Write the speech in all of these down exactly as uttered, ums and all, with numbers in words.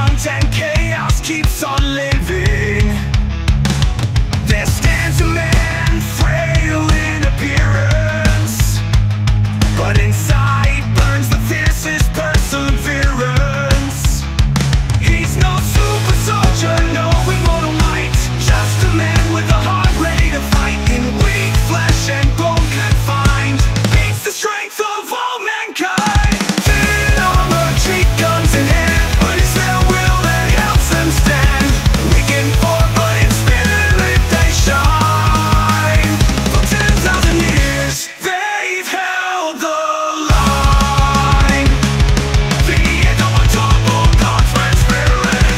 front and chaos keeps on living. There stands a man, frail in appearance, but inside burns the fiercest perseverance. He's no super soldier, no immortal might, just a man with a heart ready to fight. In weak flesh and bone confined, beats the strength of all mankind. Thin armor, cheek guns in hand, but it's their will that helps them stand. Weak in form, but in spirit they shine. For ten thousand years, they've held the line. The indomitable God's spirit.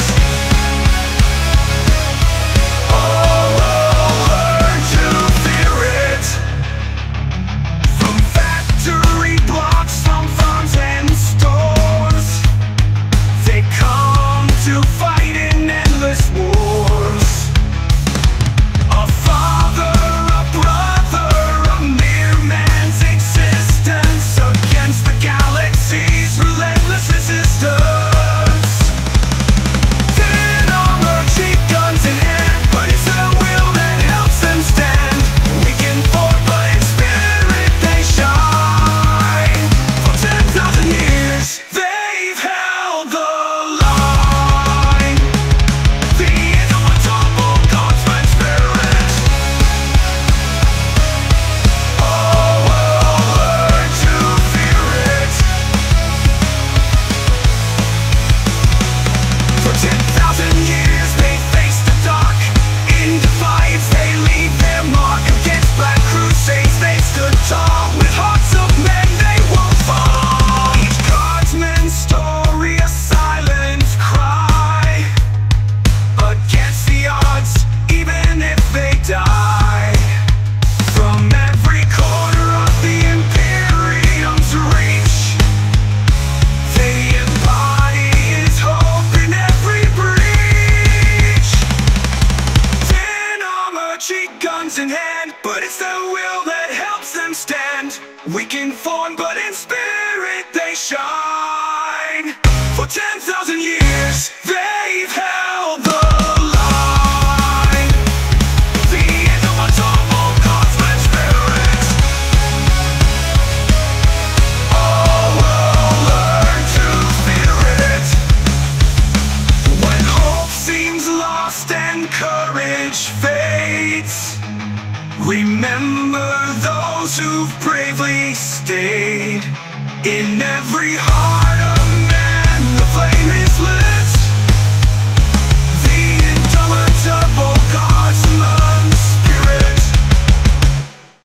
Oh, learn to fear it. From factory blocks, from farms and stores, they come to fight in endless wars. A father, a brother, a mere man's existence against the galaxy's relentless resistance. Thin armor, cheap guns in hand, but it's their will that helps them stand. Weak in form, but in spirit they shine. For ten thousand years, they've held the line. The indomitable God's spirit. Oh, learn to fear it. For ten thousand years they faced the dark. In defiance they leave their mark. Against black crusades they stood tall. With hearts of men they won't fall. Each guardsman's story a silent cry against the odds, even if they die. From every corner of the Imperium's reach, they embody his hope in every breach. Thin armor, cheek guns in hand, but it's their will that helps them stand. Weak in form, but in spirit they shine. For ten thousand years, they've held the line. The indomitable God's spirit. Oh, learn to fear it. When hope seems lost and courage fades, remember those who've bravely stayed. In every heart